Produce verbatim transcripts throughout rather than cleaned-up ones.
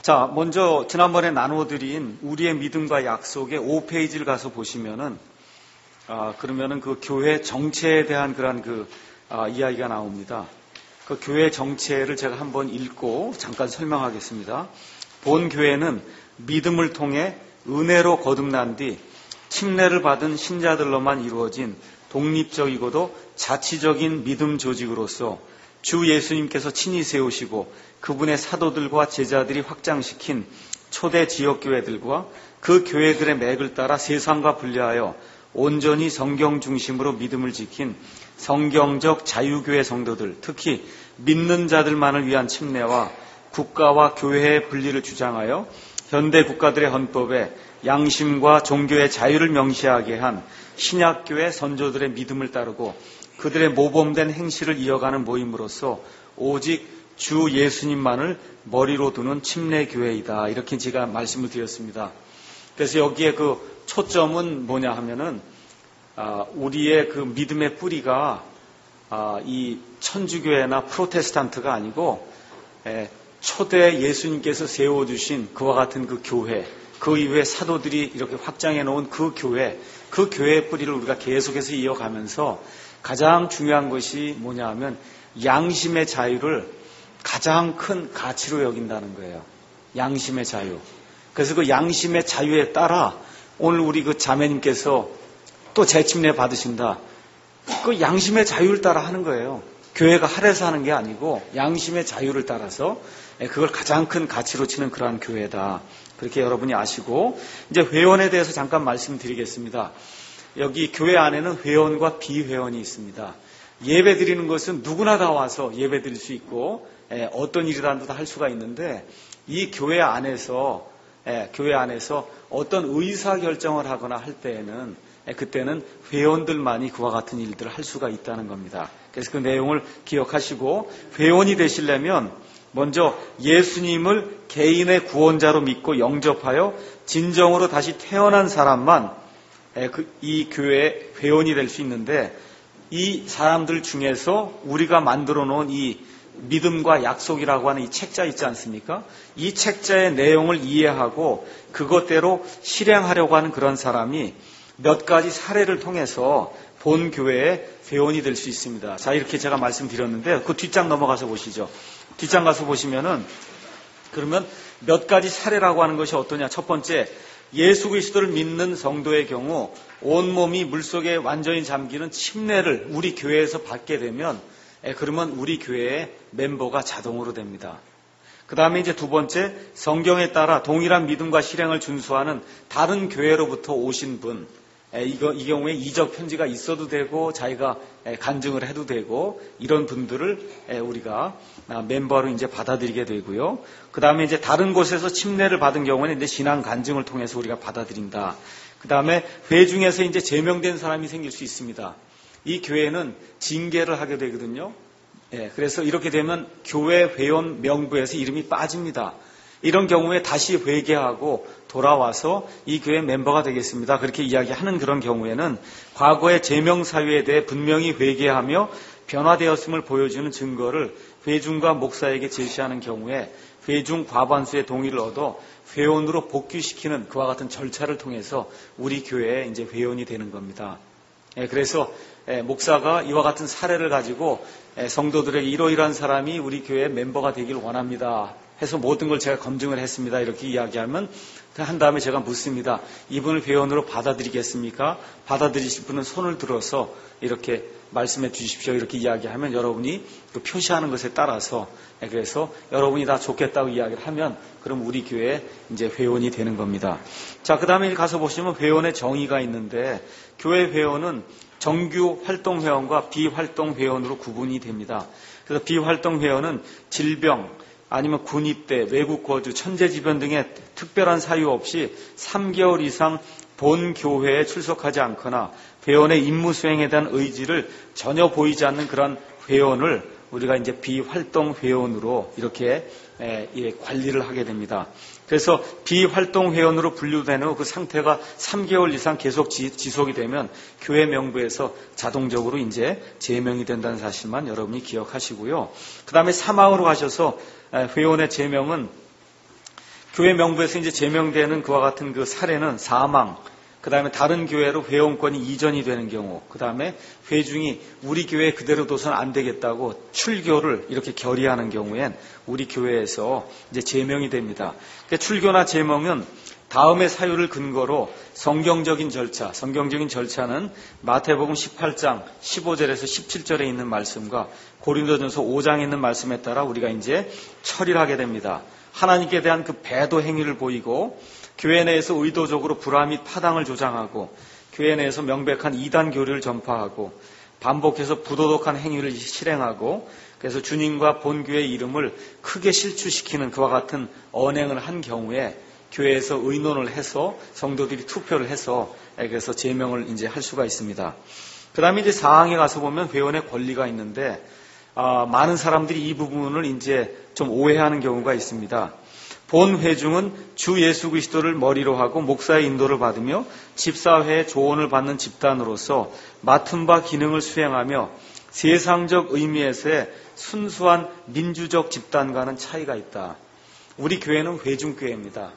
자, 먼저 지난번에 나눠드린 우리의 믿음과 약속의 오 페이지를 가서 보시면은, 아, 그러면은 그 교회 정체에 대한 그런 그, 아, 이야기가 나옵니다. 그 교회 정체를 제가 한번 읽고 잠깐 설명하겠습니다. 본 교회는 믿음을 통해 은혜로 거듭난 뒤 침례를 받은 신자들로만 이루어진 독립적이고도 자치적인 믿음 조직으로서 주 예수님께서 친히 세우시고 그분의 사도들과 제자들이 확장시킨 초대 지역교회들과 그 교회들의 맥을 따라 세상과 분리하여 온전히 성경 중심으로 믿음을 지킨 성경적 자유교회 성도들, 특히 믿는 자들만을 위한 침례와 국가와 교회의 분리를 주장하여 현대 국가들의 헌법에 양심과 종교의 자유를 명시하게 한 신약교회 선조들의 믿음을 따르고 그들의 모범된 행실을 이어가는 모임으로서 오직 주 예수님만을 머리로 두는 침례교회이다. 이렇게 제가 말씀을 드렸습니다. 그래서 여기에 그 초점은 뭐냐 하면은 아, 우리의 그 믿음의 뿌리가 아, 이 천주교회나 프로테스탄트가 아니고 에, 초대 예수님께서 세워주신 그와 같은 그 교회, 그 이후에 사도들이 이렇게 확장해 놓은 그 교회, 그 교회의 뿌리를 우리가 계속해서 이어가면서 가장 중요한 것이 뭐냐 하면 양심의 자유를 가장 큰 가치로 여긴다는 거예요. 양심의 자유. 그래서 그 양심의 자유에 따라 오늘 우리 그 자매님께서 또 재침례 받으신다. 그 양심의 자유를 따라 하는 거예요. 교회가 할애서 하는 게 아니고 양심의 자유를 따라서 그걸 가장 큰 가치로 치는 그러한 교회다. 그렇게 여러분이 아시고 이제 회원에 대해서 잠깐 말씀드리겠습니다. 여기 교회 안에는 회원과 비회원이 있습니다. 예배 드리는 것은 누구나 다 와서 예배 드릴 수 있고 어떤 일이라도 다 할 수가 있는데 이 교회 안에서 교회 안에서 어떤 의사 결정을 하거나 할 때에는 그때는 회원들만이 그와 같은 일들을 할 수가 있다는 겁니다. 그래서 그 내용을 기억하시고 회원이 되시려면 먼저 예수님을 개인의 구원자로 믿고 영접하여 진정으로 다시 태어난 사람만 이 교회의 회원이 될 수 있는데 이 사람들 중에서 우리가 만들어 놓은 이 믿음과 약속이라고 하는 이 책자 있지 않습니까? 이 책자의 내용을 이해하고 그것대로 실행하려고 하는 그런 사람이 몇 가지 사례를 통해서 본 교회의 회원이 될 수 있습니다. 자, 이렇게 제가 말씀드렸는데 그 뒷장 넘어가서 보시죠. 뒷장 가서 보시면은 그러면 몇 가지 사례라고 하는 것이 어떠냐? 첫 번째, 예수 그리스도를 믿는 성도의 경우 온몸이 물속에 완전히 잠기는 침례를 우리 교회에서 받게 되면 그러면 우리 교회의 멤버가 자동으로 됩니다. 그 다음에 이제 두 번째, 성경에 따라 동일한 믿음과 실행을 준수하는 다른 교회로부터 오신 분, 이거, 이 경우에 이적 편지가 있어도 되고 자기가 간증을 해도 되고 이런 분들을 우리가 멤버로 이제 받아들이게 되고요. 그 다음에 이제 다른 곳에서 침례를 받은 경우는 이제 신앙 간증을 통해서 우리가 받아들인다. 그 다음에 회중에서 이제 제명된 사람이 생길 수 있습니다. 이 교회는 징계를 하게 되거든요. 예, 그래서 이렇게 되면 교회 회원 명부에서 이름이 빠집니다. 이런 경우에 다시 회개하고 돌아와서 이 교회 멤버가 되겠습니다. 그렇게 이야기하는 그런 경우에는 과거의 제명 사유에 대해 분명히 회개하며 변화되었음을 보여주는 증거를 회중과 목사에게 제시하는 경우에 회중 과반수의 동의를 얻어 회원으로 복귀시키는 그와 같은 절차를 통해서 우리 교회에 이제 회원이 되는 겁니다. 예, 그래서 예, 목사가 이와 같은 사례를 가지고 예, 성도들에게 이러이러한 사람이 우리 교회의 멤버가 되길 원합니다. 해서 모든 걸 제가 검증을 했습니다. 이렇게 이야기하면 한 다음에 제가 묻습니다. 이분을 회원으로 받아들이겠습니까? 받아들이실 분은 손을 들어서 이렇게 말씀해 주십시오. 이렇게 이야기하면 여러분이 그 표시하는 것에 따라서 예, 그래서 여러분이 다 좋겠다고 이야기를 하면 그럼 우리 교회에 이제 회원이 되는 겁니다. 자, 그 다음에 가서 보시면 회원의 정의가 있는데 교회 회원은 정규 활동 회원과 비활동 회원으로 구분이 됩니다. 그래서 비활동 회원은 질병 아니면 군입대, 외국 거주, 천재지변 등의 특별한 사유 없이 삼 개월 이상 본 교회에 출석하지 않거나 회원의 임무 수행에 대한 의지를 전혀 보이지 않는 그런 회원을 우리가 이제 비활동 회원으로 이렇게 관리를 하게 됩니다. 그래서 비활동 회원으로 분류되는 후 그 상태가 삼 개월 이상 계속 지속이 되면 교회 명부에서 자동적으로 이제 제명이 된다는 사실만 여러분이 기억하시고요. 그 다음에 사망으로 가셔서 회원의 제명은 교회 명부에서 이제 제명되는 그와 같은 그 사례는 사망, 그 다음에 다른 교회로 회원권이 이전이 되는 경우, 그 다음에 회중이 우리 교회에 그대로 둬서는 안 되겠다고 출교를 이렇게 결의하는 경우엔 우리 교회에서 이제 제명이 됩니다. 그러니까 출교나 제명은 다음의 사유를 근거로 성경적인 절차, 성경적인 절차는 마태복음 십팔 장 십오 절에서 십칠 절에 있는 말씀과 고린도전서 오 장에 있는 말씀에 따라 우리가 이제 처리를 하게 됩니다. 하나님께 대한 그 배도 행위를 보이고 교회 내에서 의도적으로 불화 및 파당을 조장하고 교회 내에서 명백한 이단 교리를 전파하고 반복해서 부도덕한 행위를 실행하고 그래서 주님과 본교회의 이름을 크게 실추시키는 그와 같은 언행을 한 경우에 교회에서 의논을 해서 성도들이 투표를 해서 그래서 제명을 이제 할 수가 있습니다. 그 다음에 이제 사항에 가서 보면 회원의 권리가 있는데 아, 많은 사람들이 이 부분을 이제 좀 오해하는 경우가 있습니다. 본 회중은 주 예수 그리스도를 머리로 하고 목사의 인도를 받으며 집사회의 조언을 받는 집단으로서 맡은 바 기능을 수행하며 세상적 의미에서의 순수한 민주적 집단과는 차이가 있다. 우리 교회는 회중교회입니다.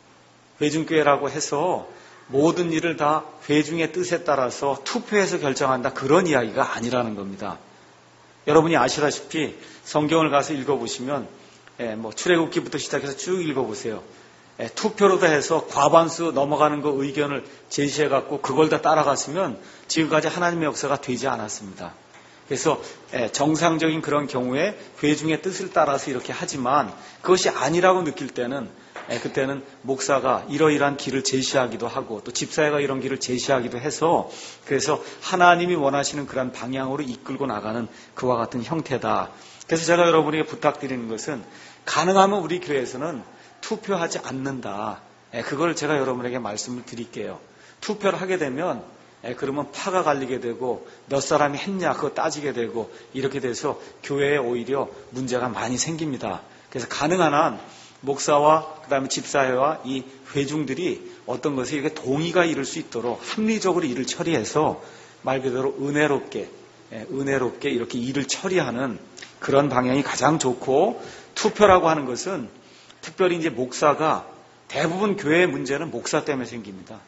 회중교회라고 해서 모든 일을 다 회중의 뜻에 따라서 투표해서 결정한다. 그런 이야기가 아니라는 겁니다. 여러분이 아시다시피 성경을 가서 읽어보시면 예, 뭐 출애굽기부터 시작해서 쭉 읽어보세요. 예, 투표로 다 해서 과반수 넘어가는 거 의견을 제시해갖고 그걸 다 따라갔으면 지금까지 하나님의 역사가 되지 않았습니다. 그래서 예, 정상적인 그런 경우에 회중의 뜻을 따라서 이렇게 하지만 그것이 아니라고 느낄 때는 예, 그때는 목사가 이러이러한 길을 제시하기도 하고 또 집사회가 이런 길을 제시하기도 해서 그래서 하나님이 원하시는 그런 방향으로 이끌고 나가는 그와 같은 형태다. 그래서 제가 여러분에게 부탁드리는 것은 가능하면 우리 교회에서는 투표하지 않는다. 예, 그걸 제가 여러분에게 말씀을 드릴게요. 투표를 하게 되면 예, 그러면 파가 갈리게 되고 몇 사람이 했냐 그거 따지게 되고 이렇게 돼서 교회에 오히려 문제가 많이 생깁니다. 그래서 가능한 한 목사와 그 다음에 집사회와 이 회중들이 어떤 것에 이렇게 동의가 이룰 수 있도록 합리적으로 일을 처리해서 말 그대로 은혜롭게 예, 은혜롭게 이렇게 일을 처리하는 그런 방향이 가장 좋고 투표라고 하는 것은 특별히 이제 목사가 대부분 교회의 문제는 목사 때문에 생깁니다.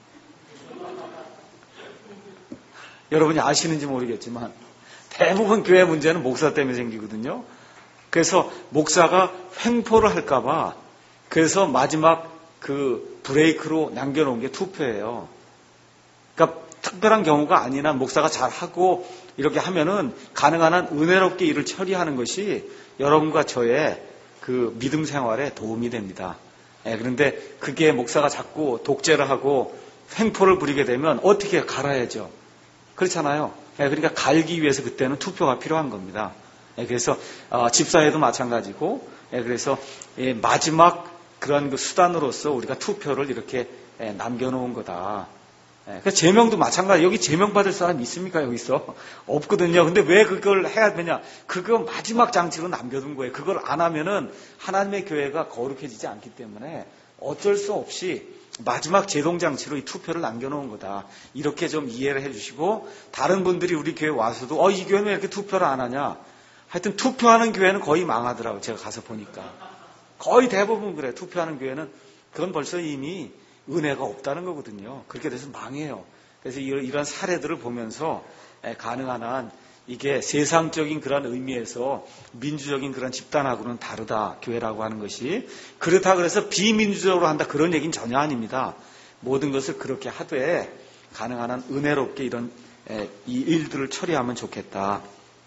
여러분이 아시는지 모르겠지만 대부분 교회 문제는 목사 때문에 생기거든요. 그래서 목사가 횡포를 할까봐 그래서 마지막 그 브레이크로 남겨놓은 게 투표예요. 그러니까 특별한 경우가 아니나 목사가 잘하고 이렇게 하면은 가능한 한 은혜롭게 일을 처리하는 것이 여러분과 저의 그 믿음 생활에 도움이 됩니다. 예, 그런데 그게 목사가 자꾸 독재를 하고 횡포를 부리게 되면 어떻게 갈아야죠? 그렇잖아요. 예, 그러니까 갈기 위해서 그때는 투표가 필요한 겁니다. 예, 그래서 어, 집사회도 마찬가지고 예, 그래서 예, 마지막 그런 그 수단으로서 우리가 투표를 이렇게 예, 남겨놓은 거다. 예, 제명도 마찬가지. 여기 제명받을 사람 있습니까? 여기서? 없거든요. 근데 왜 그걸 해야 되냐? 그거 마지막 장치로 남겨둔 거예요. 그걸 안 하면은 하나님의 교회가 거룩해지지 않기 때문에 어쩔 수 없이 마지막 제동장치로 이 투표를 남겨놓은 거다. 이렇게 좀 이해를 해주시고 다른 분들이 우리 교회 와서도 어, 이 교회는 왜 이렇게 투표를 안 하냐? 하여튼 투표하는 교회는 거의 망하더라고요. 제가 가서 보니까. 거의 대부분 그래요. 투표하는 교회는 그건 벌써 이미 은혜가 없다는 거거든요. 그렇게 돼서 망해요. 그래서 이런 사례들을 보면서 가능한 한 이게 세상적인 그런 의미에서 민주적인 그런 집단하고는 다르다. 교회라고 하는 것이. 그렇다 그래서 비민주적으로 한다. 그런 얘기는 전혀 아닙니다. 모든 것을 그렇게 하되 가능한 한 은혜롭게 이런 이 일들을 처리하면 좋겠다.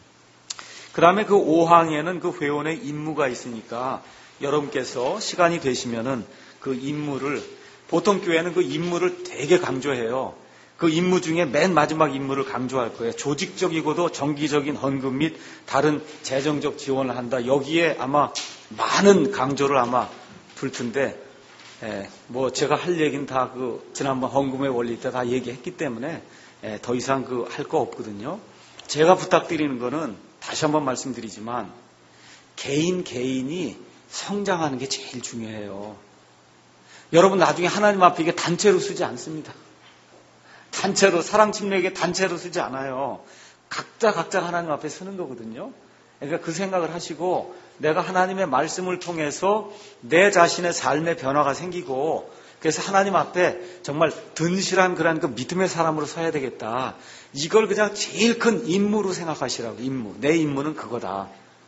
그 다음에 그 오 항에는 그 회원의 임무가 있으니까 여러분께서 시간이 되시면은 그 임무를 보통 교회는 그 임무를 되게 강조해요. 그 임무 중에 맨 마지막 임무를 강조할 거예요. 조직적이고도 정기적인 헌금 및 다른 재정적 지원을 한다. 여기에 아마 많은 강조를 아마 둘 텐데, 예, 뭐 제가 할 얘기는 다 그 지난번 헌금의 원리 때 다 얘기했기 때문에 예, 더 이상 그 할 거 없거든요. 제가 부탁드리는 거는 다시 한번 말씀드리지만 개인 개인이 성장하는 게 제일 중요해요. 여러분 나중에 하나님 앞에 이게 단체로 쓰지 않습니다. 단체로 사랑 침례에게 단체로 쓰지 않아요. 각자 각자 하나님 앞에 쓰는 거거든요. 그러니까 그 생각을 하시고 내가 하나님의 말씀을 통해서 내 자신의 삶의 변화가 생기고 그래서 하나님 앞에 정말 든실한 그런 그 믿음의 사람으로 서야 되겠다. 이걸 그냥 제일 큰 임무로 생각하시라고. 임무. 내 임무는 그거다.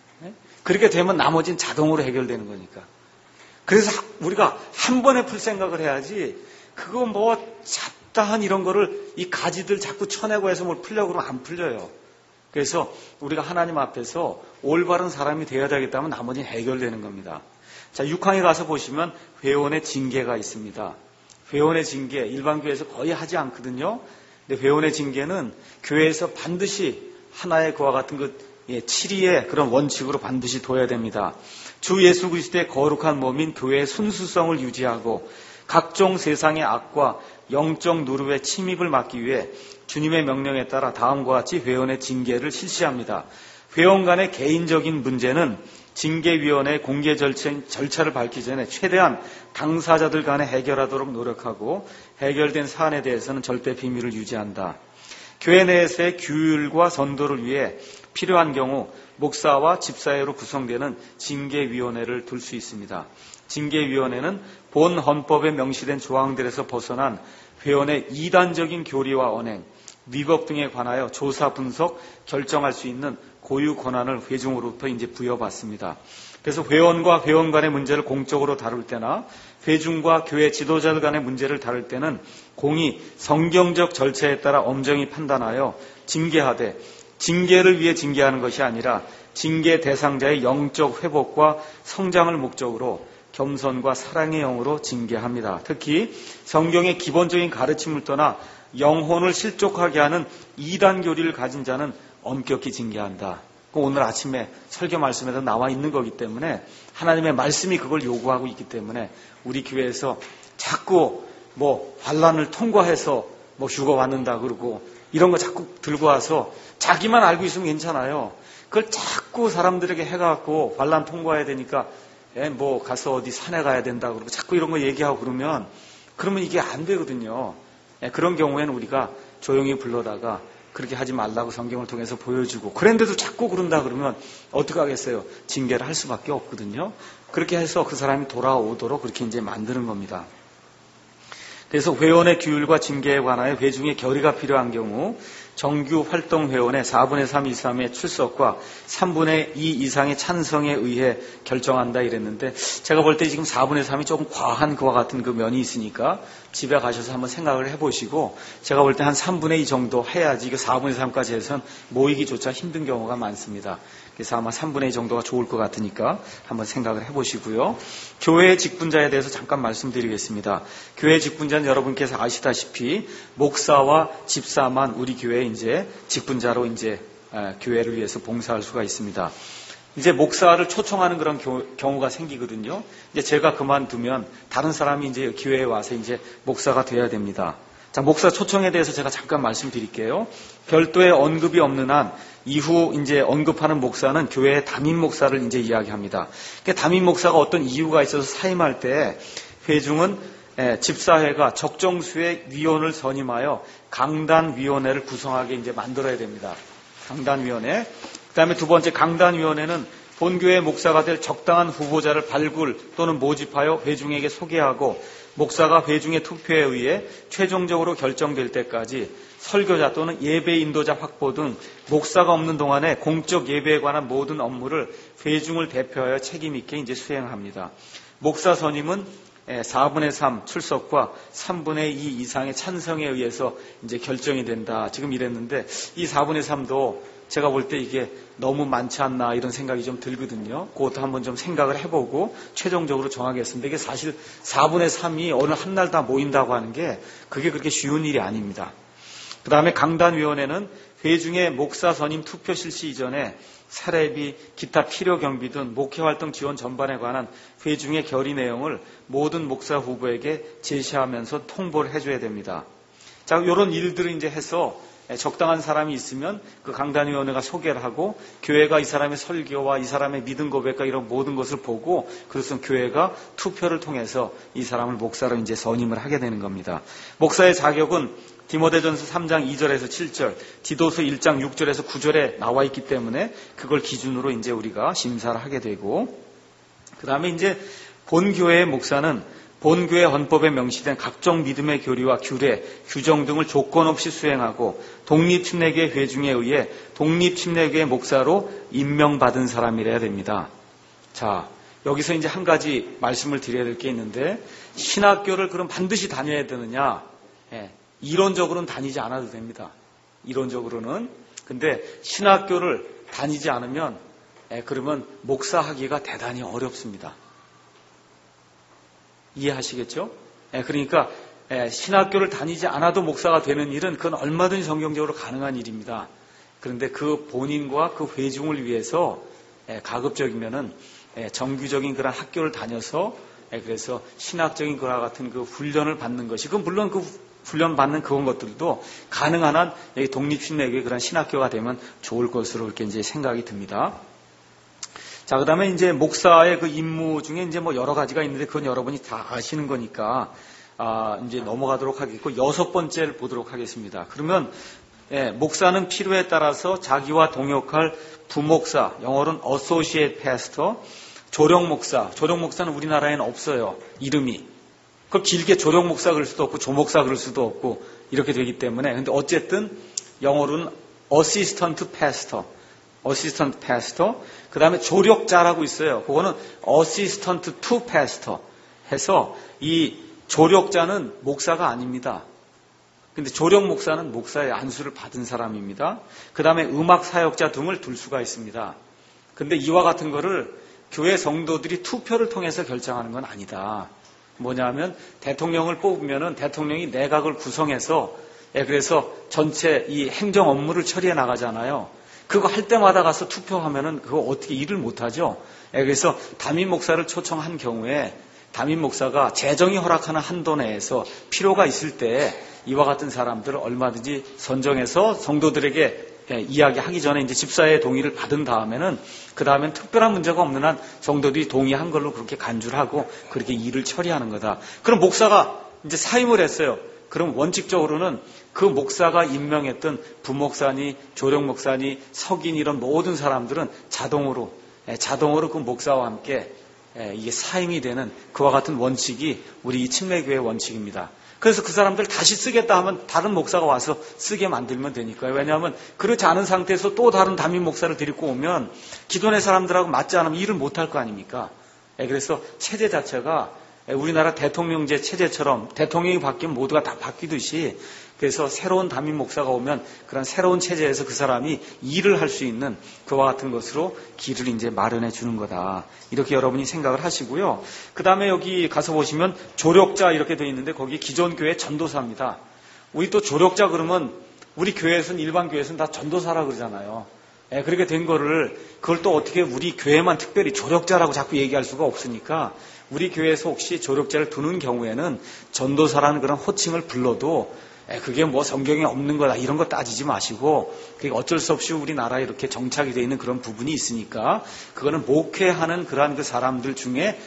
그렇게 되면 나머지는 자동으로 해결되는 거니까. 그래서 우리가 한 번에 풀 생각을 해야지 그거 뭐 잡다한 이런 거를 이 가지들 자꾸 쳐내고 해서 뭘 풀려고 그러면 안 풀려요. 그래서 우리가 하나님 앞에서 올바른 사람이 되어야 되겠다면 나머지는 해결되는 겁니다. 자, 육 강에 가서 보시면 회원의 징계가 있습니다. 회원의 징계, 일반 교회에서 거의 하지 않거든요. 근데 회원의 징계는 교회에서 반드시 하나의 그와 같은 그 예, 칠의의 그런 원칙으로 반드시 둬야 됩니다. 주 예수 그리스도의 거룩한 몸인 교회의 순수성을 유지하고 각종 세상의 악과 영적 누르의 침입을 막기 위해 주님의 명령에 따라 다음과 같이 회원의 징계를 실시합니다. 회원 간의 개인적인 문제는 징계위원회의 공개 절차, 절차를 밝히기 전에 최대한 당사자들 간에 해결하도록 노력하고 해결된 사안에 대해서는 절대 비밀을 유지한다. 교회 내에서의 규율과 선도를 위해 필요한 경우 목사와 집사회로 구성되는 징계위원회를 둘 수 있습니다. 징계위원회는 본 헌법에 명시된 조항들에서 벗어난 회원의 이단적인 교리와 언행, 위법 등에 관하여 조사, 분석, 결정할 수 있는 고유 권한을 회중으로부터 이제 부여받습니다. 그래서 회원과 회원 간의 문제를 공적으로 다룰 때나 회중과 교회 지도자들 간의 문제를 다룰 때는 공히 성경적 절차에 따라 엄정히 판단하여 징계하되 징계를 위해 징계하는 것이 아니라 징계 대상자의 영적 회복과 성장을 목적으로 겸손과 사랑의 영으로 징계합니다. 특히 성경의 기본적인 가르침을 떠나 영혼을 실족하게 하는 이단 교리를 가진 자는 엄격히 징계한다. 오늘 아침에 설교 말씀에도 나와 있는 거기 때문에 하나님의 말씀이 그걸 요구하고 있기 때문에 우리 교회에서 자꾸 뭐 환난을 통과해서 뭐 휴가 받는다 그러고 이런 거 자꾸 들고 와서 자기만 알고 있으면 괜찮아요. 그걸 자꾸 사람들에게 해갖고 환난 통과해야 되니까 에, 뭐 가서 어디 산에 가야 된다 그러고 자꾸 이런 거 얘기하고 그러면 그러면 이게 안 되거든요. 에, 그런 경우에는 우리가 조용히 불러다가 그렇게 하지 말라고 성경을 통해서 보여주고 그런데도 자꾸 그런다 그러면 어떻게 하겠어요? 징계를 할 수밖에 없거든요. 그렇게 해서 그 사람이 돌아오도록 그렇게 이제 만드는 겁니다. 그래서 회원의 규율과 징계에 관하여 회중의 결의가 필요한 경우 정규 활동 회원의 사분의 삼 이상의 출석과 삼분의 이 이상의 찬성에 의해 결정한다 이랬는데 제가 볼 때 지금 사분의 삼이 조금 과한 그와 같은 그 면이 있으니까 집에 가셔서 한번 생각을 해보시고 제가 볼 때 한 삼분의 이 정도 해야지 그 사분의 삼까지 해서는 모이기조차 힘든 경우가 많습니다. 그래서 아마 삼분의 이 정도가 좋을 것 같으니까 한번 생각을 해보시고요. 교회 직분자에 대해서 잠깐 말씀드리겠습니다. 교회 직분자는 여러분께서 아시다시피 목사와 집사만 우리 교회에 이제 직분자로 이제 교회를 위해서 봉사할 수가 있습니다. 이제 목사를 초청하는 그런 경우가 생기거든요. 이제 제가 그만두면 다른 사람이 이제 교회에 와서 이제 목사가 돼야 됩니다. 자, 목사 초청에 대해서 제가 잠깐 말씀드릴게요. 별도의 언급이 없는 한 이후 이제 언급하는 목사는 교회의 담임 목사를 이제 이야기합니다. 그러니까 담임 목사가 어떤 이유가 있어서 사임할 때 회중은 집사회가 적정수의 위원을 선임하여 강단위원회를 구성하게 이제 만들어야 됩니다. 강단위원회. 그 다음에 두 번째 강단위원회는 본교회 목사가 될 적당한 후보자를 발굴 또는 모집하여 회중에게 소개하고 목사가 회중의 투표에 의해 최종적으로 결정될 때까지 설교자 또는 예배 인도자 확보 등 목사가 없는 동안에 공적 예배에 관한 모든 업무를 회중을 대표하여 책임 있게 이제 수행합니다. 목사 선임은 사분의 삼 출석과 삼분의 이 이상의 찬성에 의해서 이제 결정이 된다. 지금 이랬는데 이 사분의 삼도 제가 볼 때 이게 너무 많지 않나 이런 생각이 좀 들거든요. 그것도 한번 좀 생각을 해보고 최종적으로 정하겠습니다. 이게 사실 사분의 삼이 어느 한 날 다 모인다고 하는 게 그게 그렇게 쉬운 일이 아닙니다. 그 다음에 강단위원회는 회중의 목사 선임 투표 실시 이전에 사례비, 기타 필요 경비 등 목회활동 지원 전반에 관한 회중의 결의 내용을 모든 목사 후보에게 제시하면서 통보를 해줘야 됩니다. 자, 이런 일들을 이제 해서 적당한 사람이 있으면 그 강단위원회가 소개를 하고 교회가 이 사람의 설교와 이 사람의 믿음 고백과 이런 모든 것을 보고 그래서 교회가 투표를 통해서 이 사람을 목사로 이제 선임을 하게 되는 겁니다. 목사의 자격은 디모데전서 삼 장 이 절에서 칠 절, 디도서 일 장 육 절에서 구 절에 나와 있기 때문에 그걸 기준으로 이제 우리가 심사를 하게 되고, 그 다음에 이제 본교회의 목사는 본교회 헌법에 명시된 각종 믿음의 교리와 규례, 규정 등을 조건 없이 수행하고 독립침례교회 회중에 의해 독립침례교회 목사로 임명받은 사람이라야 됩니다. 자, 여기서 이제 한 가지 말씀을 드려야 될 게 있는데, 신학교를 그럼 반드시 다녀야 되느냐? 예, 이론적으로는 다니지 않아도 됩니다. 이론적으로는. 근데 신학교를 다니지 않으면 예, 그러면 목사하기가 대단히 어렵습니다. 이해하시겠죠? 예, 그러니까 예, 신학교를 다니지 않아도 목사가 되는 일은 그건 얼마든지 성경적으로 가능한 일입니다. 그런데 그 본인과 그 회중을 위해서 예, 가급적이면은 예, 정규적인 그런 학교를 다녀서 예, 그래서 신학적인 그와 같은 그 훈련을 받는 것이, 그 물론 그 훈련 받는 그런 것들도 가능한 한 독립신학의 그런 신학교가 되면 좋을 것으로 이렇게 이제 생각이 듭니다. 자, 그 다음에 이제 목사의 그 임무 중에 이제 뭐 여러 가지가 있는데 그건 여러분이 다 아시는 거니까, 아, 이제 넘어가도록 하겠고, 여섯 번째를 보도록 하겠습니다. 그러면, 예, 목사는 필요에 따라서 자기와 동역할 부목사, 영어로는 associate pastor, 조력 목사, 조력 목사는 우리나라에는 없어요. 이름이. 그걸 길게 조력 목사 그럴 수도 없고, 조목사 그럴 수도 없고, 이렇게 되기 때문에. 근데 어쨌든, 영어로는 assistant pastor. 어시스턴트 패스터, 그 다음에 조력자라고 있어요. 그거는 어시스턴트 투 패스터 해서 이 조력자는 목사가 아닙니다. 근데 조력 목사는 목사의 안수를 받은 사람입니다. 그 다음에 음악 사역자 등을 둘 수가 있습니다. 근데 이와 같은 거를 교회 성도들이 투표를 통해서 결정하는 건 아니다. 뭐냐면 대통령을 뽑으면은 대통령이 내각을 구성해서, 예, 그래서 전체 이 행정 업무를 처리해 나가잖아요. 그거 할 때마다 가서 투표하면은 그거 어떻게 일을 못하죠. 그래서 담임 목사를 초청한 경우에 담임 목사가 재정이 허락하는 한도 내에서 필요가 있을 때 이와 같은 사람들을 얼마든지 선정해서 성도들에게 이야기하기 전에 이제 집사의 동의를 받은 다음에는 그 다음엔 특별한 문제가 없는 한 성도들이 동의한 걸로 그렇게 간주를 하고 그렇게 일을 처리하는 거다. 그럼 목사가 이제 사임을 했어요. 그럼 원칙적으로는 그 목사가 임명했던 부목사니 조력목사니 석인 이런 모든 사람들은 자동으로 자동으로 그 목사와 함께 이게 사임이 되는 그와 같은 원칙이 우리 이 침례교회의 원칙입니다. 그래서 그 사람들 다시 쓰겠다 하면 다른 목사가 와서 쓰게 만들면 되니까요. 왜냐하면 그렇지 않은 상태에서 또 다른 담임 목사를 데리고 오면 기존의 사람들하고 맞지 않으면 일을 못할 거 아닙니까? 그래서 체제 자체가 우리나라 대통령제 체제처럼 대통령이 바뀌면 모두가 다 바뀌듯이, 그래서 새로운 담임 목사가 오면 그런 새로운 체제에서 그 사람이 일을 할 수 있는 그와 같은 것으로 길을 이제 마련해 주는 거다. 이렇게 여러분이 생각을 하시고요. 그 다음에 여기 가서 보시면 조력자 이렇게 되어 있는데 거기 기존 교회 전도사입니다. 우리 또 조력자 그러면 우리 교회에서는 일반 교회에서는 다 전도사라 그러잖아요. 예, 그렇게 된 거를 그걸 또 어떻게 우리 교회만 특별히 조력자라고 자꾸 얘기할 수가 없으니까 우리 교회에서 혹시 조력자를 두는 경우에는 전도사라는 그런 호칭을 불러도 그게 뭐 성경에 없는 거다 이런 거 따지지 마시고, 그게 어쩔 수 없이 우리나라에 이렇게 정착이 되어 있는 그런 부분이 있으니까 그거는 목회하는 그러한 그 사람들 중에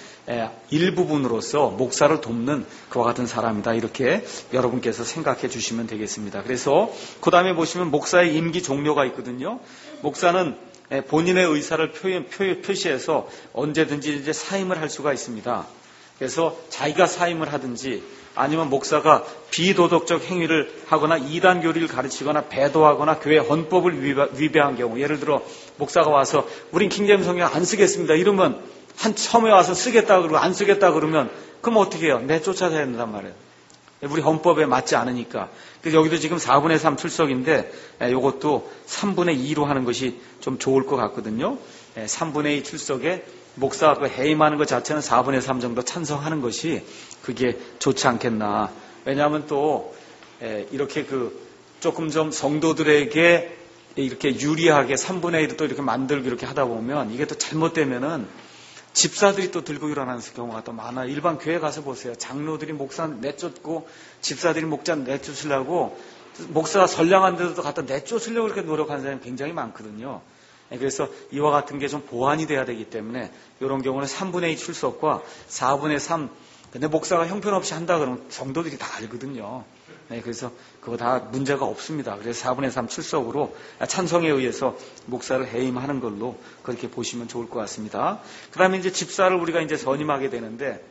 일부분으로서 목사를 돕는 그와 같은 사람이다. 이렇게 여러분께서 생각해 주시면 되겠습니다. 그래서 그 다음에 보시면 목사의 임기 종료가 있거든요. 목사는 본인의 의사를 표현, 표, 표시해서 언제든지 이제 사임을 할 수가 있습니다. 그래서 자기가 사임을 하든지 아니면 목사가 비도덕적 행위를 하거나 이단 교리를 가르치거나 배도하거나 교회 헌법을 위배, 위배한 경우, 예를 들어 목사가 와서 우린 킹제임스 성경 안 쓰겠습니다 이러면, 한 처음에 와서 쓰겠다 그러고 안 쓰겠다 그러면 그럼 어떻게 해요? 내쫓아야 된단 말이에요. 우리 헌법에 맞지 않으니까. 그래서 여기도 지금 사분의 삼 출석인데 이것도 삼분의 이로 하는 것이 좀 좋을 것 같거든요. 삼분의 이 출석에 목사가 그 해임하는 것 자체는 사분의 삼 정도 찬성하는 것이 그게 좋지 않겠나. 왜냐하면 또 이렇게 그 조금 좀 성도들에게 이렇게 유리하게 삼분의 일을 또 이렇게 만들고 이렇게 하다 보면 이게 또 잘못되면은 집사들이 또 들고 일어나는 경우가 또 많아요. 일반 교회 가서 보세요. 장로들이 목사 내쫓고 집사들이 목자 내쫓으려고 목사가 선량한데도 갖다 내쫓으려고 그렇게 노력하는 사람이 굉장히 많거든요. 그래서 이와 같은 게 좀 보완이 돼야 되기 때문에 이런 경우는 삼분의 이 출석과 사분의 삼, 근데 목사가 형편없이 한다 그러면 성도들이 다 알거든요. 네, 그래서 그거 다 문제가 없습니다. 그래서 사분의 삼 출석으로 찬성에 의해서 목사를 해임하는 걸로 그렇게 보시면 좋을 것 같습니다. 그 다음에 이제 집사를 우리가 이제 선임하게 되는데,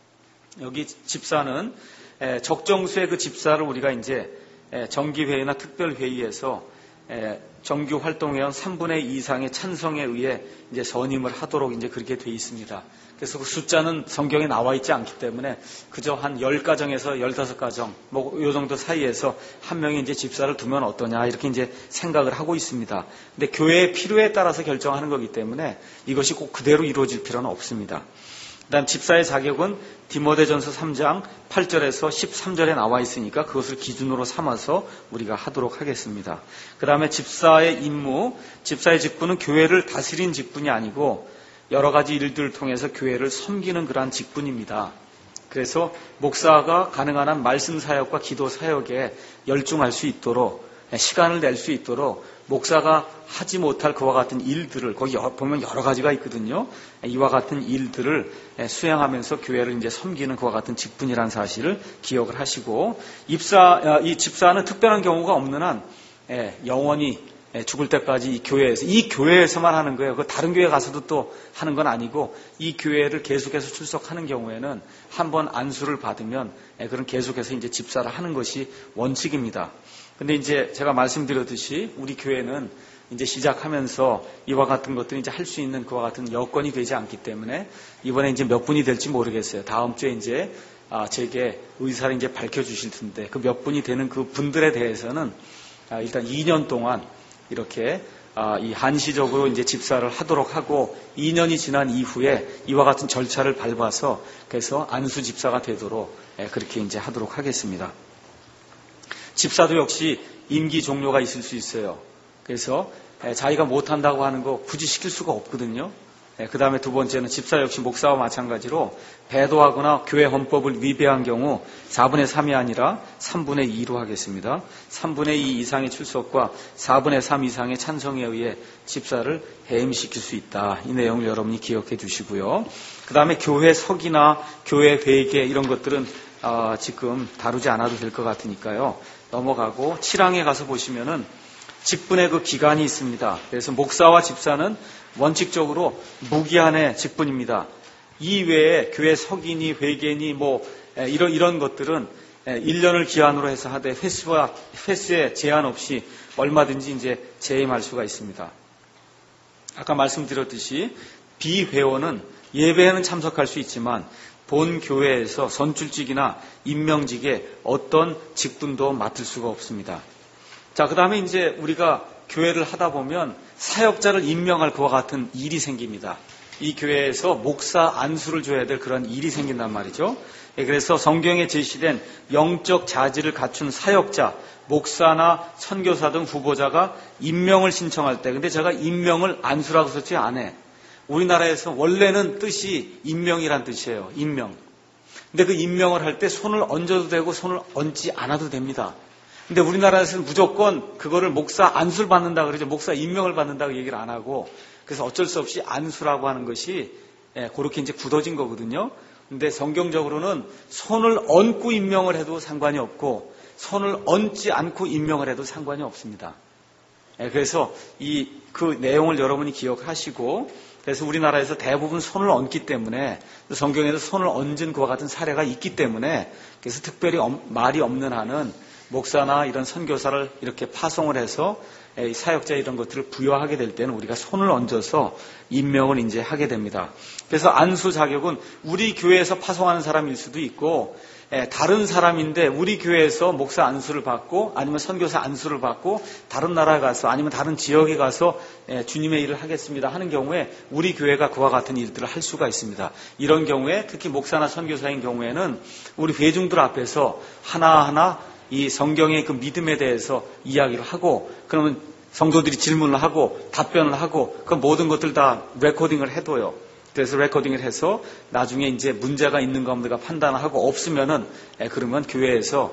여기 집사는 적정수의 그 집사를 우리가 이제 정기회의나 특별회의에서 정규 활동회원 삼분의 이 이상의 찬성에 의해 이제 선임을 하도록 이제 그렇게 돼 있습니다. 그래서 그 숫자는 성경에 나와 있지 않기 때문에 그저 한 열 가정에서 열다섯 가정, 뭐, 요 정도 사이에서 한 명이 이제 집사를 두면 어떠냐, 이렇게 이제 생각을 하고 있습니다. 근데 교회의 필요에 따라서 결정하는 거기 때문에 이것이 꼭 그대로 이루어질 필요는 없습니다. 그 다음 집사의 자격은 디모데전서 삼 장 팔 절에서 십삼 절에 나와 있으니까 그것을 기준으로 삼아서 우리가 하도록 하겠습니다. 그 다음에 집사의 임무, 집사의 직분은 교회를 다스린 직분이 아니고 여러 가지 일들을 통해서 교회를 섬기는 그러한 직분입니다. 그래서 목사가 가능한 한 말씀 사역과 기도 사역에 열중할 수 있도록, 시간을 낼 수 있도록 목사가 하지 못할 그와 같은 일들을, 거기 보면 여러 가지가 있거든요. 이와 같은 일들을 수행하면서 교회를 이제 섬기는 그와 같은 직분이라는 사실을 기억을 하시고, 입사, 이 집사는 특별한 경우가 없는 한 영원히 죽을 때까지 이 교회에서, 이 교회에서만 하는 거예요. 그 다른 교회 가서도 또 하는 건 아니고, 이 교회를 계속해서 출석하는 경우에는 한번 안수를 받으면 그런 계속해서 이제 집사를 하는 것이 원칙입니다. 근데 이제 제가 말씀드렸듯이 우리 교회는 이제 시작하면서 이와 같은 것들이 이제 할 수 있는 그와 같은 여건이 되지 않기 때문에 이번에 이제 몇 분이 될지 모르겠어요. 다음 주에 이제 아, 제게 의사를 이제 밝혀주실 텐데 그 몇 분이 되는 그 분들에 대해서는 아, 일단 이 년 동안 이렇게 아, 이 한시적으로 이제 집사를 하도록 하고 이 년이 지난 이후에 이와 같은 절차를 밟아서 그래서 안수 집사가 되도록 예, 그렇게 이제 하도록 하겠습니다. 집사도 역시 임기 종료가 있을 수 있어요. 그래서 자기가 못한다고 하는 거 굳이 시킬 수가 없거든요. 그 다음에 두 번째는 집사 역시 목사와 마찬가지로 배도하거나 교회 헌법을 위배한 경우 사분의 삼이 아니라 삼분의 이로 하겠습니다. 삼분의 이 이상의 출석과 사분의 삼 이상의 찬성에 의해 집사를 해임시킬 수 있다. 이 내용을 여러분이 기억해 주시고요. 그 다음에 교회 석이나 교회 회계 이런 것들은 어, 지금 다루지 않아도 될 것 같으니까요. 넘어가고 칠 항에 가서 보시면은 직분의 그 기간이 있습니다. 그래서 목사와 집사는 원칙적으로 무기한의 직분입니다. 이 외에 교회 석이니 회계니 뭐 이런 이런 것들은 일 년을 기한으로 해서 하되 횟수와 횟수에 제한 없이 얼마든지 이제 재임할 수가 있습니다. 아까 말씀드렸듯이 비회원은 예배에는 참석할 수 있지만 본 교회에서 선출직이나 임명직에 어떤 직분도 맡을 수가 없습니다. 자, 그 다음에 이제 우리가 교회를 하다 보면 사역자를 임명할 그와 같은 일이 생깁니다. 이 교회에서 목사 안수를 줘야 될 그런 일이 생긴단 말이죠. 그래서 성경에 제시된 영적 자질을 갖춘 사역자, 목사나 선교사 등 후보자가 임명을 신청할 때, 근데 제가 임명을 안수라고 썼지 않아요. 우리나라에서 원래는 뜻이 임명이란 뜻이에요. 임명. 근데 그 임명을 할 때 손을 얹어도 되고 손을 얹지 않아도 됩니다. 근데 우리나라에서는 무조건 그거를 목사 안수를 받는다 그러죠. 목사 임명을 받는다고 얘기를 안 하고, 그래서 어쩔 수 없이 안수라고 하는 것이 예, 그렇게 이제 굳어진 거거든요. 근데 성경적으로는 손을 얹고 임명을 해도 상관이 없고 손을 얹지 않고 임명을 해도 상관이 없습니다. 예, 그래서 이 그 내용을 여러분이 기억하시고, 그래서 우리나라에서 대부분 손을 얹기 때문에 성경에도 손을 얹은 그와 같은 사례가 있기 때문에 그래서 특별히 말이 없는 한은 목사나 이런 선교사를 이렇게 파송을 해서 사역자 이런 것들을 부여하게 될 때는 우리가 손을 얹어서 임명을 이제 하게 됩니다. 그래서 안수 자격은 우리 교회에서 파송하는 사람일 수도 있고 다른 사람인데 우리 교회에서 목사 안수를 받고 아니면 선교사 안수를 받고 다른 나라에 가서 아니면 다른 지역에 가서 주님의 일을 하겠습니다 하는 경우에 우리 교회가 그와 같은 일들을 할 수가 있습니다. 이런 경우에 특히 목사나 선교사인 경우에는 우리 회중들 앞에서 하나하나 이 성경의 그 믿음에 대해서 이야기를 하고, 그러면 성도들이 질문을 하고 답변을 하고 그 모든 것들 다 레코딩을 해둬요. 그래서 레코딩을 해서 나중에 이제 문제가 있는 가 없는가 판단을 하고 없으면은 그러면 교회에서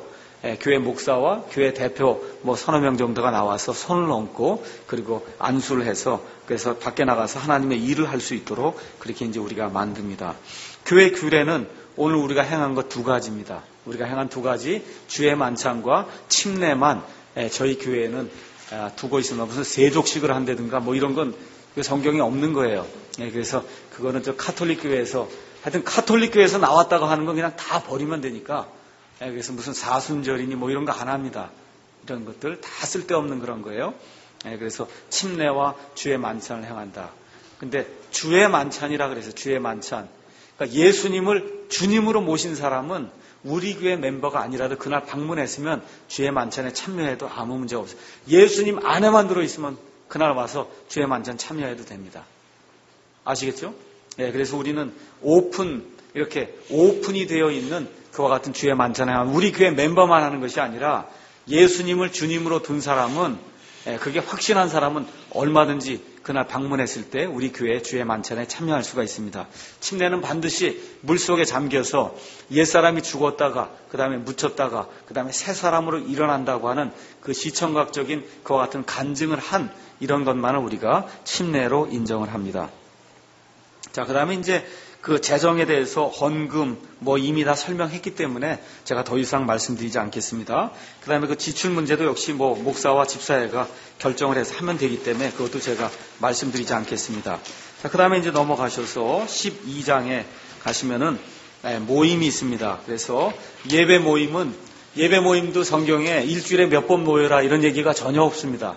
예, 교회 목사와 교회 대표 뭐 서너 명 정도가 나와서 손을 얹고 그리고 안수를 해서 그래서 밖에 나가서 하나님의 일을 할 수 있도록 그렇게 이제 우리가 만듭니다. 교회 규례는 오늘 우리가 행한 것 두 가지입니다. 우리가 행한 두 가지, 주의 만찬과 침례만 예, 저희 교회에는 아, 두고 있습니다. 무슨 세족식을 한다든가 뭐 이런 건 성경에 없는 거예요. 예, 그래서 그거는 저 카톨릭 교회에서 하여튼 카톨릭 교회에서 나왔다고 하는 건 그냥 다 버리면 되니까 예, 그래서 무슨 사순절이니 뭐 이런 거 안 합니다. 이런 것들 다 쓸데없는 그런 거예요. 예, 그래서 침례와 주의 만찬을 행한다. 근데 주의 만찬이라 그래서 주의 만찬. 그러니까 예수님을 주님으로 모신 사람은 우리 교회 멤버가 아니라도 그날 방문했으면 주의 만찬에 참여해도 아무 문제 없어요. 예수님 안에만 들어있으면 그날 와서 주의 만찬 참여해도 됩니다. 아시겠죠? 예, 그래서 우리는 오픈, 이렇게 오픈이 되어 있는 그와 같은 주의 만찬에 우리 교회 멤버만 하는 것이 아니라 예수님을 주님으로 둔 사람은, 예, 그게 확신한 사람은 얼마든지 그날 방문했을 때 우리 교회 주의 만찬에 참여할 수가 있습니다. 침례는 반드시 물속에 잠겨서 옛사람이 죽었다가 그 다음에 묻혔다가 그 다음에 새 사람으로 일어난다고 하는 그 시청각적인 그와 같은 간증을 한 이런 것만을 우리가 침례로 인정을 합니다. 자, 그 다음에 이제 그 재정에 대해서 헌금 뭐 이미 다 설명했기 때문에 제가 더 이상 말씀드리지 않겠습니다. 그 다음에 그 지출 문제도 역시 뭐 목사와 집사회가 결정을 해서 하면 되기 때문에 그것도 제가 말씀드리지 않겠습니다. 자, 그 다음에 이제 넘어가셔서 십이 장에 가시면은 모임이 있습니다. 그래서 예배 모임은 예배 모임도 성경에 일주일에 몇 번 모여라 이런 얘기가 전혀 없습니다.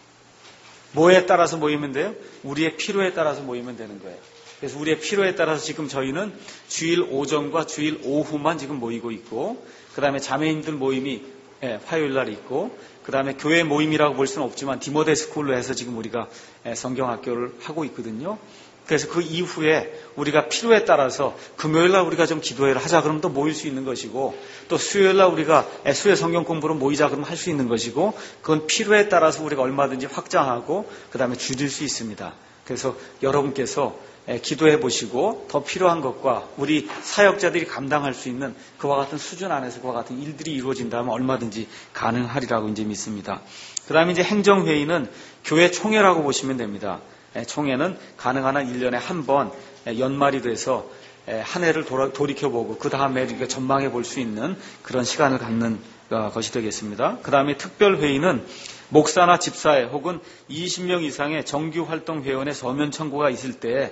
뭐에 따라서 모이면 돼요? 우리의 필요에 따라서 모이면 되는 거예요. 그래서 우리의 필요에 따라서 지금 저희는 주일 오전과 주일 오후만 지금 모이고 있고, 그 다음에 자매인들 모임이 예, 화요일 날 있고, 그 다음에 교회 모임이라고 볼 수는 없지만 디모데 스쿨로 해서 지금 우리가 예, 성경학교를 하고 있거든요. 그래서 그 이후에 우리가 필요에 따라서 금요일 날 우리가 좀 기도회를 하자 그러면 또 모일 수 있는 것이고, 또 수요일 날 우리가 수요 성경 공부로 모이자 그러면 할 수 있는 것이고, 그건 필요에 따라서 우리가 얼마든지 확장하고 그 다음에 줄일 수 있습니다. 그래서 여러분께서 기도해 보시고 더 필요한 것과 우리 사역자들이 감당할 수 있는 그와 같은 수준 안에서 그와 같은 일들이 이루어진다면 얼마든지 가능하리라고 이제 믿습니다. 그 다음에 이제 행정회의는 교회 총회라고 보시면 됩니다. 총회는 가능한 한 일 년에 한 번 연말이 돼서 한 해를 돌아, 돌이켜보고 그 다음에 우리가 전망해 볼 수 있는 그런 시간을 갖는 것이 되겠습니다. 그 다음에 특별회의는 목사나 집사회 혹은 이십 명 이상의 정규활동회원의 서면 청구가 있을 때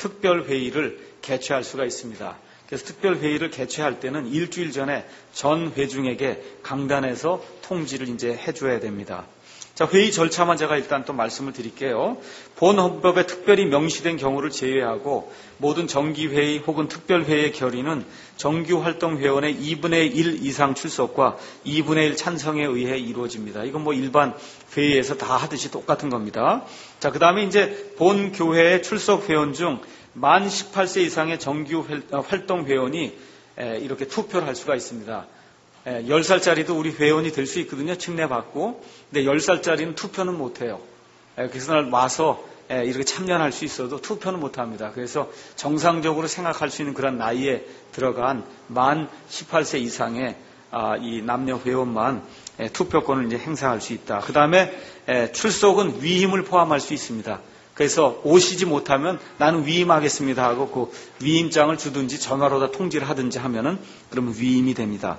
특별회의를 개최할 수가 있습니다. 그래서 특별회의를 개최할 때는 일주일 전에 전 회중에게 강단에서 통지를 이제 해줘야 됩니다. 자, 회의 절차만 제가 일단 또 말씀을 드릴게요. 본 헌법에 특별히 명시된 경우를 제외하고 모든 정기회의 혹은 특별회의의 결의는 정규활동회원의 이분의 일 이상 출석과 이분의 일 찬성에 의해 이루어집니다. 이건 뭐 일반 회의에서 다 하듯이 똑같은 겁니다. 자, 그 다음에 이제 본 교회의 출석 회원 중 만 십팔 세 이상의 정규 활동 회원이 이렇게 투표를 할 수가 있습니다. 열 살짜리도 우리 회원이 될 수 있거든요. 침례받고. 근데 열 살짜리는 투표는 못해요. 그래서 날 와서 이렇게 참여할 수 있어도 투표는 못합니다. 그래서 정상적으로 생각할 수 있는 그런 나이에 들어간 만 십팔 세 이상의 이 남녀 회원만 투표권을 이제 행사할 수 있다. 그 다음에 출석은 위임을 포함할 수 있습니다. 그래서 오시지 못하면 나는 위임하겠습니다 하고 그 위임장을 주든지 전화로 다 통지를 하든지 하면은 그러면 위임이 됩니다.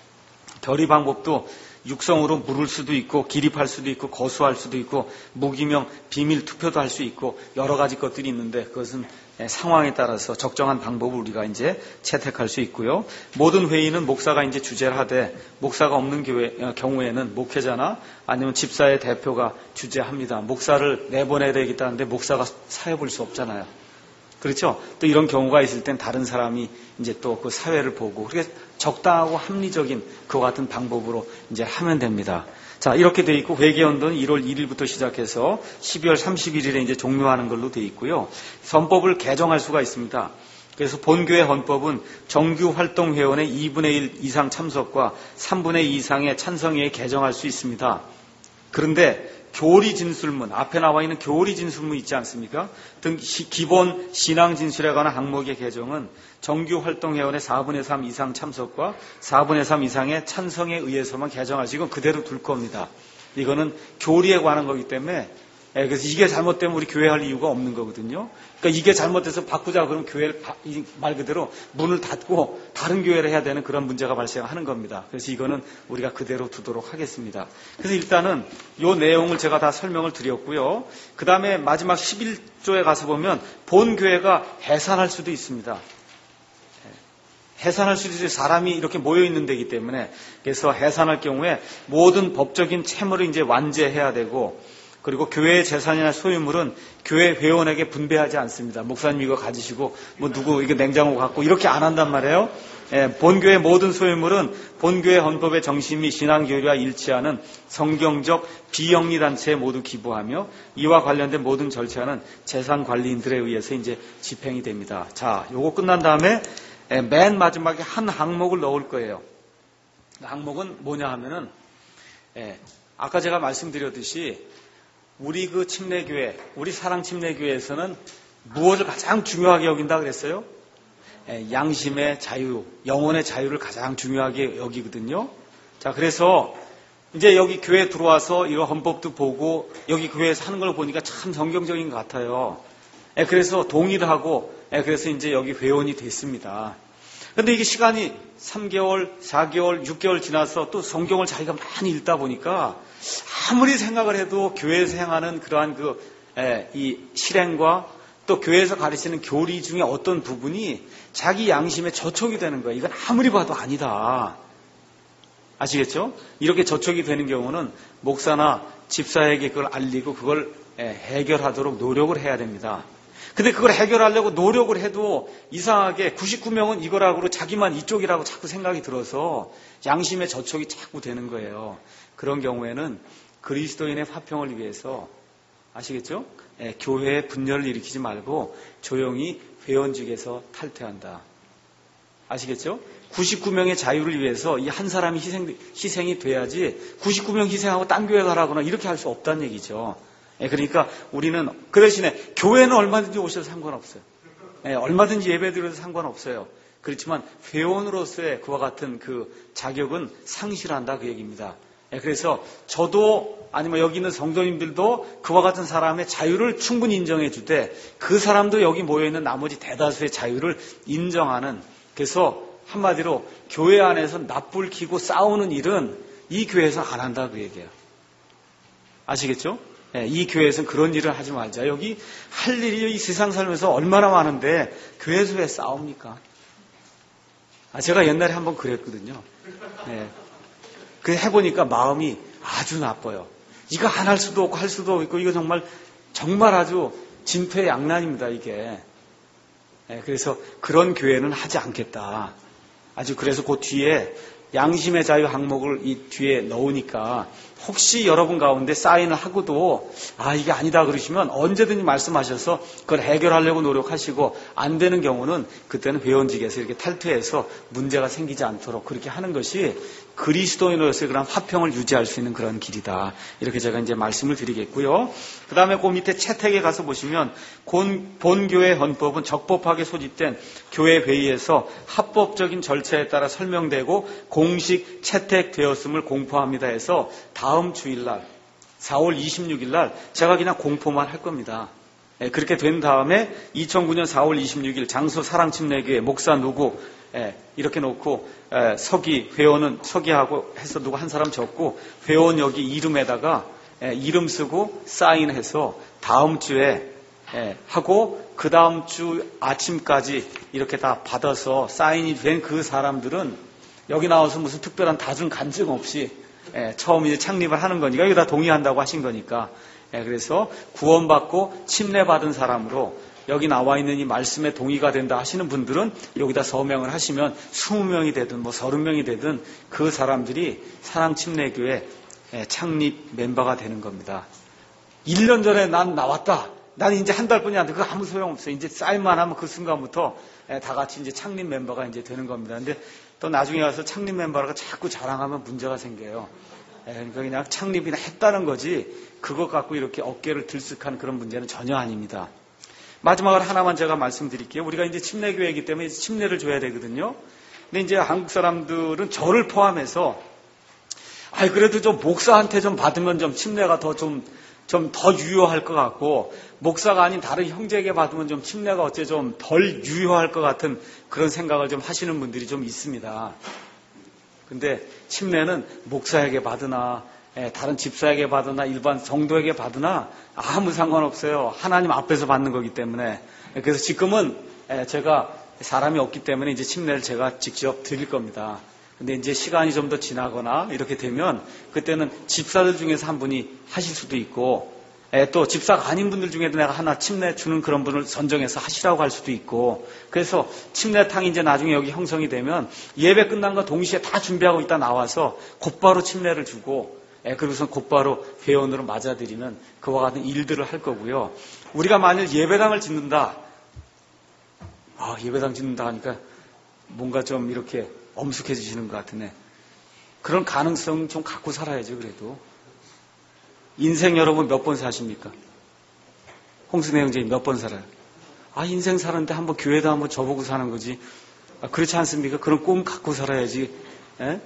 결의 방법도 육성으로 물을 수도 있고 기립할 수도 있고 거수할 수도 있고 무기명 비밀 투표도 할 수 있고 여러 가지 것들이 있는데 그것은 상황에 따라서 적정한 방법을 우리가 이제 채택할 수 있고요. 모든 회의는 목사가 이제 주재를 하되 목사가 없는 교회, 경우에는 목회자나 아니면 집사의 대표가 주재합니다. 목사를 내보내야 되겠다는데 목사가 사회 볼 수 없잖아요. 그렇죠? 또 이런 경우가 있을 땐 다른 사람이 이제 또 그 사회를 보고 그렇게 적당하고 합리적인 그와 같은 방법으로 이제 하면 됩니다. 자, 이렇게 돼 있고 회계연도는 일월 일일부터 시작해서 십이월 삼십일일에 이제 종료하는 걸로 돼 있고요. 헌법을 개정할 수가 있습니다. 그래서 본교회 헌법은 정규 활동 회원의 이분의 일 이상 참석과 삼분의 이 이상의 찬성에 개정할 수 있습니다. 그런데 교리 진술문, 앞에 나와 있는 교리 진술문 있지 않습니까? 등 시, 기본 신앙 진술에 관한 항목의 개정은 정규 활동회원의 사분의 삼 이상 참석과 사분의 삼 이상의 찬성에 의해서만 개정하시고 그대로 둘 겁니다. 이거는 교리에 관한 거기 때문에 예, 그래서 이게 잘못되면 우리 교회 할 이유가 없는 거거든요. 그러니까 이게 잘못돼서 바꾸자 그러면 교회를 바, 말 그대로 문을 닫고 다른 교회를 해야 되는 그런 문제가 발생하는 겁니다. 그래서 이거는 우리가 그대로 두도록 하겠습니다. 그래서 일단은 이 내용을 제가 다 설명을 드렸고요. 그 다음에 마지막 십일 조에 가서 보면 본 교회가 해산할 수도 있습니다. 해산할 수도 있어요. 사람이 이렇게 모여 있는 데이기 때문에. 그래서 해산할 경우에 모든 법적인 채무를 이제 완제해야 되고, 그리고 교회의 재산이나 소유물은 교회 회원에게 분배하지 않습니다. 목사님 이거 가지시고 뭐 누구 이거 냉장고 갖고 이렇게 안 한단 말이에요. 예, 본교회 모든 소유물은 본교회 헌법의 정신 및 신앙교리와 일치하는 성경적 비영리 단체에 모두 기부하며 이와 관련된 모든 절차는 재산관리인들에 의해서 이제 집행이 됩니다. 자, 요거 끝난 다음에 예, 맨 마지막에 한 항목을 넣을 거예요. 항목은 뭐냐 하면은 예, 아까 제가 말씀드렸듯이 우리 그 침례교회, 우리 사랑 침례교회에서는 무엇을 가장 중요하게 여긴다 그랬어요? 예, 양심의 자유, 영혼의 자유를 가장 중요하게 여기거든요. 자, 그래서 이제 여기 교회 들어와서 이거 헌법도 보고 여기 교회에서 하는 걸 보니까 참 성경적인 것 같아요. 예, 그래서 동의를 하고, 예, 그래서 이제 여기 회원이 됐습니다. 근데 이게 시간이 삼 개월, 사 개월, 육 개월 지나서 또 성경을 자기가 많이 읽다 보니까 아무리 생각을 해도 교회에서 행하는 그러한 그, 에, 이 실행과 또 교회에서 가르치는 교리 중에 어떤 부분이 자기 양심에 저촉이 되는 거예요. 이건 아무리 봐도 아니다. 아시겠죠? 이렇게 저촉이 되는 경우는 목사나 집사에게 그걸 알리고 그걸 에, 해결하도록 노력을 해야 됩니다. 근데 그걸 해결하려고 노력을 해도 이상하게 구십구 명은 이거라고 자기만 이쪽이라고 자꾸 생각이 들어서 양심의 저촉이 자꾸 되는 거예요. 그런 경우에는 그리스도인의 화평을 위해서 아시겠죠? 예, 교회의 분열을 일으키지 말고 조용히 회원직에서 탈퇴한다. 아시겠죠? 구십구 명의 자유를 위해서 이 한 사람이 희생, 희생이 돼야지 구십구 명 희생하고 딴 교회 가라거나 이렇게 할 수 없다는 얘기죠. 예, 그러니까 우리는 그 대신에 교회는 얼마든지 오셔도 상관없어요. 예, 얼마든지 예배드려도 상관없어요. 그렇지만 회원으로서의 그와 같은 그 자격은 상실한다 그 얘기입니다. 예, 그래서 저도 아니면 여기 있는 성도님들도 그와 같은 사람의 자유를 충분히 인정해 주되 그 사람도 여기 모여있는 나머지 대다수의 자유를 인정하는, 그래서 한마디로 교회 안에서 납불 켜고 싸우는 일은 이 교회에서 안 한다 그 얘기예요. 아시겠죠? 예, 이 교회에서는 그런 일을 하지 말자. 여기 할 일이 이 세상 살면서 얼마나 많은데 교회에서 왜 싸웁니까? 아, 제가 옛날에 한번 그랬거든요. 예. 그 해보니까 마음이 아주 나빠요. 이거 안 할 수도 없고 할 수도 없고 이거 정말 정말 아주 진퇴양난입니다 이게. 예, 그래서 그런 교회는 하지 않겠다. 아주 그래서 그 뒤에 양심의 자유 항목을 이 뒤에 넣으니까 혹시 여러분 가운데 사인을 하고도 아 이게 아니다 그러시면 언제든지 말씀하셔서 그걸 해결하려고 노력하시고 안 되는 경우는 그때는 회원직에서 이렇게 탈퇴해서 문제가 생기지 않도록 그렇게 하는 것이 그리스도인으로서의 그런 화평을 유지할 수 있는 그런 길이다. 이렇게 제가 이제 말씀을 드리겠고요. 그 다음에 그 밑에 채택에 가서 보시면 본교회 헌법은 적법하게 소집된 교회 회의에서 합법적인 절차에 따라 설명되고 공식 채택되었음을 공포합니다 해서 다음 주일날 사월 이십육일날 제가 그냥 공포만 할 겁니다. 예, 그렇게 된 다음에 이천구년 사월 이십육일 장소 사랑침례교회 목사 누구 예, 이렇게 놓고 예, 서기 회원은 서기하고 해서 누구 한 사람 적고 회원 여기 이름에다가 예, 이름 쓰고 사인해서 다음 주에 예, 하고 그 다음 주 아침까지 이렇게 다 받아서 사인이 된 그 사람들은 여기 나와서 무슨 특별한 다중 간증 없이 예, 처음 이제 창립을 하는 거니까 여기 다 동의한다고 하신 거니까 예, 그래서 구원받고 침례받은 사람으로 여기 나와 있는 이 말씀에 동의가 된다 하시는 분들은 여기다 서명을 하시면 이십 명이 되든 뭐 삼십 명이 되든 그 사람들이 사랑침례교회 창립 멤버가 되는 겁니다. 일 년 전에 난 나왔다. 난 이제 한 달뿐이 안 돼. 그거 아무 소용없어요. 이제 사인만 하면 그 순간부터 다 같이 이제 창립 멤버가 이제 되는 겁니다. 근데 또 나중에 와서 창립 멤버라고 자꾸 자랑하면 문제가 생겨요. 그러니까 그냥 창립이나 했다는 거지 그것 갖고 이렇게 어깨를 들썩한 그런 문제는 전혀 아닙니다. 마지막으로 하나만 제가 말씀드릴게요. 우리가 이제 침례교회이기 때문에 이제 침례를 줘야 되거든요. 근데 이제 한국 사람들은 저를 포함해서 아 그래도 좀 목사한테 좀 받으면 좀 침례가 더 좀 좀 더 유효할 것 같고 목사가 아닌 다른 형제에게 받으면 좀 침례가 어째 좀 덜 유효할 것 같은 그런 생각을 좀 하시는 분들이 좀 있습니다. 근데 침례는 목사에게 받으나 다른 집사에게 받으나 일반 성도에게 받으나 아무 상관없어요. 하나님 앞에서 받는 거기 때문에. 그래서 지금은 제가 사람이 없기 때문에 이제 침례를 제가 직접 드릴 겁니다. 근데 이제 시간이 좀 더 지나거나 이렇게 되면 그때는 집사들 중에서 한 분이 하실 수도 있고 또 집사가 아닌 분들 중에도 내가 하나 침례 주는 그런 분을 선정해서 하시라고 할 수도 있고 그래서 침례탕이 이제 나중에 여기 형성이 되면 예배 끝난과 동시에 다 준비하고 있다 나와서 곧바로 침례를 주고 그리고선 곧바로 회원으로 맞아들이는 그와 같은 일들을 할 거고요. 우리가 만일 예배당을 짓는다. 아, 예배당 짓는다 하니까 뭔가 좀 이렇게 엄숙해지시는 것 같으네. 그런 가능성 좀 갖고 살아야죠, 그래도. 인생 여러분 몇 번 사십니까? 홍순애 형제님 몇 번 살아요? 아, 인생 사는데 한번 교회도 한번 저보고 사는 거지. 아, 그렇지 않습니까? 그런 꿈 갖고 살아야지. 에?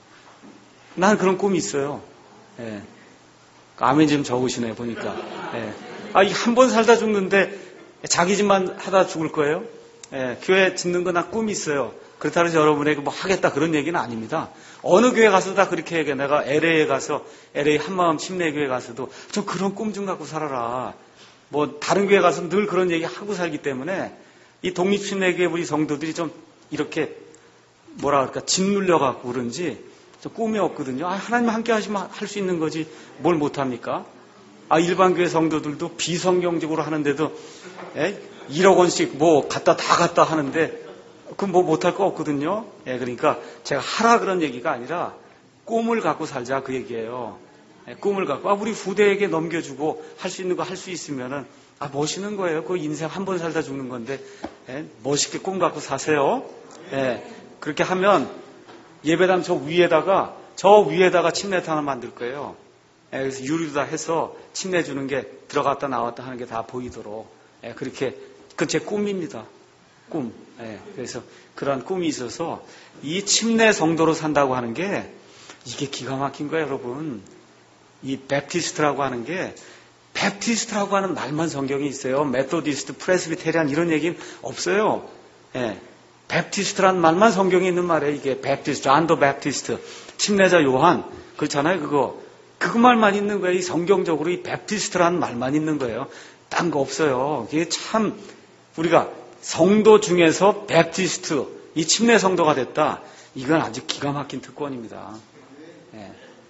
난 그런 꿈이 있어요. 예. 아멘 좀 적으시네, 보니까. 예. 아, 이 한 번 살다 죽는데 자기 집만 하다 죽을 거예요? 예. 교회 짓는 거 나 꿈이 있어요. 그렇다고 해서 여러분에게 뭐 하겠다 그런 얘기는 아닙니다. 어느 교회 가서 다 그렇게 얘기해. 내가 엘에이에 가서, 엘에이 한마음 침례교회 가서도 좀 그런 꿈 좀 갖고 살아라. 뭐 다른 교회 가서 늘 그런 얘기 하고 살기 때문에 이 독립침례교회 우리 성도들이 좀 이렇게 뭐라 그럴까 짓눌려 갖고 그런지 좀 꿈이 없거든요. 아, 하나님 함께 하시면 할 수 있는 거지 뭘 못합니까? 아, 일반 교회 성도들도 비성경적으로 하는데도 에? 일억 원씩 뭐 갖다 다 갖다 하는데 그건 뭐 못할 거 없거든요. 예, 그러니까 제가 하라 그런 얘기가 아니라 꿈을 갖고 살자 그 얘기예요. 예, 꿈을 갖고 아, 우리 후대에게 넘겨주고 할 수 있는 거 할 수 있으면은 아, 멋있는 거예요. 그 인생 한 번 살다 죽는 건데 예, 멋있게 꿈 갖고 사세요. 예, 그렇게 하면 예배당 저 위에다가 저 위에다가 침례탕을 만들 거예요. 예, 그래서 유리도 다 해서 침례 주는 게 들어갔다 나왔다 하는 게 다 보이도록 예, 그렇게 그건 제 꿈입니다. 꿈. 예, 그래서 그러한 꿈이 있어서 이 침례 성도로 산다고 하는 게 이게 기가 막힌 거예요, 여러분. 이 베프티스트라고 하는 게 베프티스트라고 하는 말만 성경에 있어요. 메토디스트, 프레스비테리안 이런 얘기는 없어요. 예, 베프티스트라는 말만 성경에 있는 말이에요. 이게 베프티스트, 안더 베프티스트, 침례자 요한 그렇잖아요. 그거 그 말만 있는 거예요. 이 성경적으로 이 베프티스트라는 말만 있는 거예요. 딴 거 없어요. 이게 참 우리가 성도 중에서 베프티스트, 이 침례 성도가 됐다. 이건 아주 기가 막힌 특권입니다. 예.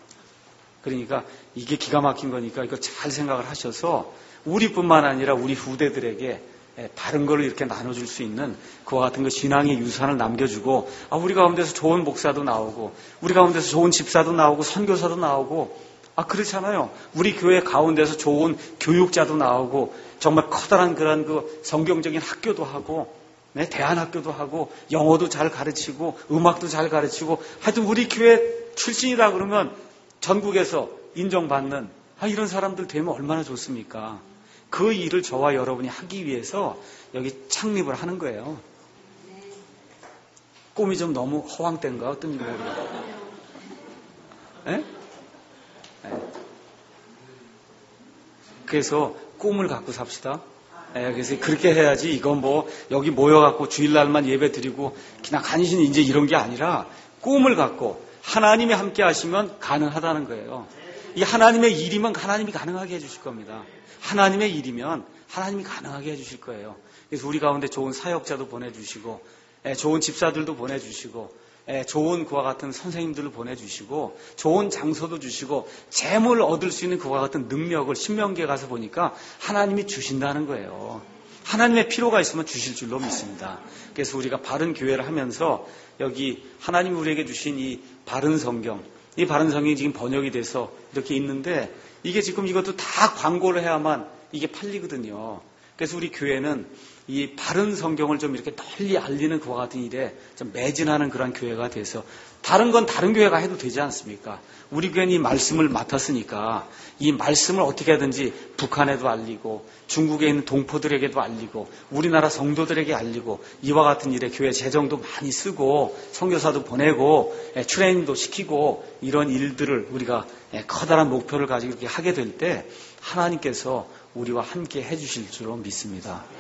그러니까 이게 기가 막힌 거니까 이거 잘 생각을 하셔서 우리뿐만 아니라 우리 후대들에게 바른 걸 이렇게 나눠줄 수 있는 그와 같은 그 신앙의 유산을 남겨주고 아, 우리 가운데서 좋은 목사도 나오고 우리 가운데서 좋은 집사도 나오고 선교사도 나오고 아, 그렇잖아요. 우리 교회 가운데서 좋은 교육자도 나오고 정말 커다란 그런 그 성경적인 학교도 하고, 네, 대안학교도 하고, 영어도 잘 가르치고, 음악도 잘 가르치고, 하여튼 우리 교회 출신이다 그러면 전국에서 인정받는, 아, 이런 사람들 되면 얼마나 좋습니까? 그 일을 저와 여러분이 하기 위해서 여기 창립을 하는 거예요. 꿈이 좀 너무 허황된가? 어떤지 모르겠어요. 네? 네. 그래서 꿈을 갖고 삽시다. 예, 그래서 그렇게 해야지 이건 뭐 여기 모여갖고 주일날만 예배 드리고 그냥 간신히 이제 이런 게 아니라 꿈을 갖고 하나님이 함께 하시면 가능하다는 거예요. 이 하나님의 일이면 하나님이 가능하게 해주실 겁니다. 하나님의 일이면 하나님이 가능하게 해주실 거예요. 그래서 우리 가운데 좋은 사역자도 보내주시고 예, 좋은 집사들도 보내주시고 예, 좋은 그와 같은 선생님들을 보내주시고 좋은 장소도 주시고 재물을 얻을 수 있는 그와 같은 능력을 신명기에 가서 보니까 하나님이 주신다는 거예요. 하나님의 필요가 있으면 주실 줄로 믿습니다. 그래서 우리가 바른 교회를 하면서 여기 하나님이 우리에게 주신 이 바른 성경, 이 바른 성경이 지금 번역이 돼서 이렇게 있는데 이게 지금 이것도 다 광고를 해야만 이게 팔리거든요. 그래서 우리 교회는 이 바른 성경을 좀 이렇게 널리 알리는 그와 같은 일에 좀 매진하는 그런 교회가 돼서, 다른 건 다른 교회가 해도 되지 않습니까? 우리 교회는 이 말씀을 맡았으니까 이 말씀을 어떻게 하든지 북한에도 알리고 중국에 있는 동포들에게도 알리고 우리나라 성도들에게 알리고 이와 같은 일에 교회 재정도 많이 쓰고 선교사도 보내고 트레이닝도 시키고 이런 일들을 우리가 커다란 목표를 가지고 이렇게 하게 될 때 하나님께서 우리와 함께 해주실 줄로 믿습니다.